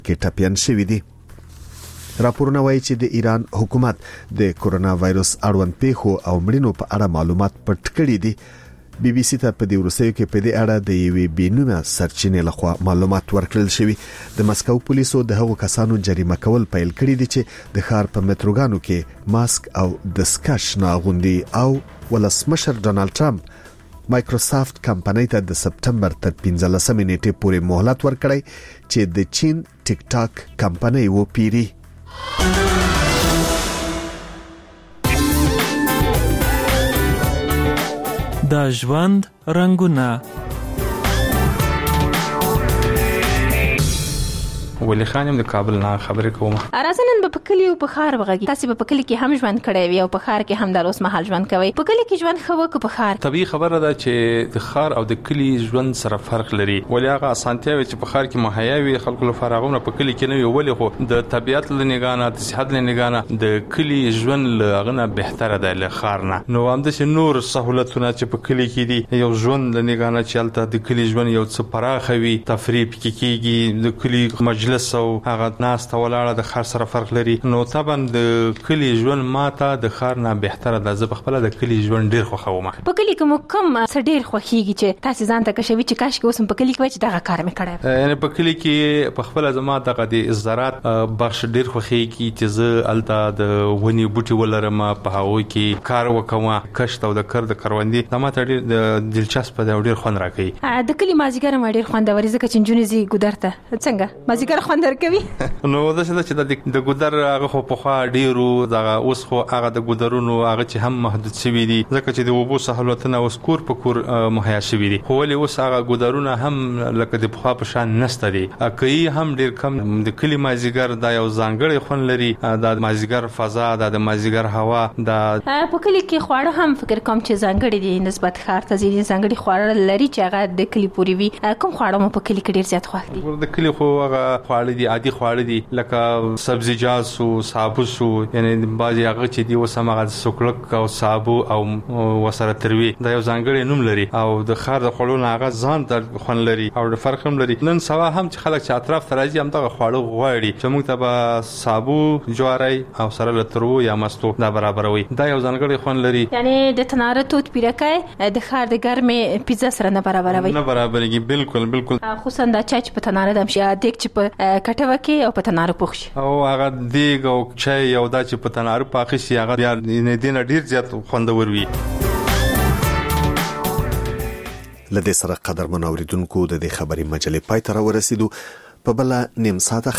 کې ټپيان شوي دي. راپورونه وایي چې د ایران حکومت د کورونا وایرس اړوند پیښو او مړینو په اړه معلومات پټ کړي دي. بي بي سي ته په دې ورسېو کې په دې اړه د یوې بینونه سرچینې لخوا معلومات ورکړل شوي. د مسکو پولیسو د هغو کسانو جریمه کول پیل کړي دي چې د ښار په متروګانو کې ماسک او دستکش نه اغوندي او ولسمشر ډونالد ټرمپ مایکروسافت کمپنۍ ته د سپټمبر تر 15 نیټې پورې مهلت ورکړی چې د چین ټیک ټاک کمپنۍ وپیری. د ژوند رنگونه. ولی خانم د کابل نه خبرې کوم. ارازنن په کلی او په خار وغږی. تاسو په کلی کې هم ژوند کړی وي او په خار کې هم د اوس مهال ژوند کوي. په کلی کې ژوند خو که په خار. طبيعي خبره ده چې د خار او د کلی ژوند سره فرق لري. ولی هغه اسانتیاوي چې په خار کې مهیا وي خلکو لپاره هغه په کلی کې نه وي. ولی خو د طبيعت له نگاه د صحت له نگاه د کلی ژوند لغنه بهتره ده له خار نه. نو هم د نور سہولتونه چې په کلی کې دي یو ژوند له نگاه نه چلته د کلی ژوند یو څه پراخوي تفریح کیږي د کلی مجلس او هغه ناس ته ولاړه د خار سره فرق لري. نو طبعا د کلی ژوند ماته د خار نه بهتره ده. زه په خپل د کلی ژوند ډیر خوښوم. په کلی کې کوم څه ډیر خوښیږي چې تاسو ځان ته کښوي چې کاش کې اوسم په کلی کې چې دغه کار مې کړی. یعنی په کلی کې په خپل زما دغه د زراعت بخش ډیر خوښیږي چې زه الته د ونی بوټي ولرم په هغه کې کار وکوم کښت او د کار د کروندې دا ماته ډیر دلچسپ ده او ډیر خوند راکوي. د کلی مازیګر ما ډیر خوندور ځکه چې جنونی زی ګودرته څنګه مازیګر خوندور کوي. نو دا چې د ګودر هغه خو په خوا ډیرو دغه اوس خو هغه د ګودرونو هغه چې هم محدود شوی دي ځکه چې د وبو سہولتونه اوس کور په کور مهیا شوی دي. خو ولې اوس هغه ګودرونه هم لکه د خوا په شان نشته دي. کوي هم ډیر کم. د کلی مازیګر دا یو ځانګړی خون لري. د مازیګر فضا د مازیګر هوا د په کلی کې خواړه هم فکر کوم چې ځانګړي دي نسبت خار ته ځینې ځانګړي خواړه لري چې هغه د کلی پوری وي. کوم خواړه مو په کلی کې ډیر زیات خوښ دي؟ د کلی خو هغه خواړه دي عادي خواړه دي لکه سبزیجات سو صابو سو یعنی بعضی هغه چې دی وسمغه سوکلک او صابو او وسره تروي دا یو ځانګړی نوم لري او د خار د خړو نه هغه ځان د خون لري او د فرق هم لري. نن سوا هم چې خلک چې اطراف تراځي هم دغه خواړه غواړي چې موږ ته به صابو جواري او سره لترو یا مستو دا برابروي. دا یو ځانګړی خون لري. یعنی د تناره توت پیرکای د خار د ګرمه پیزا سره نه برابروي. نه برابرېږي. بالکل خصوصا د چاچ په تناره د مشه دیک چې په کټوه کې او په تناره پوښ او هغه دیګ او چای او دا چې په تناره پاخي شي هغه بیا نه دینه ډیر زیات خوندور وي. لدې سره قدر منوریدونکو د دې خبري مجلې پای ته ورسېدو. په بل نیم ساعت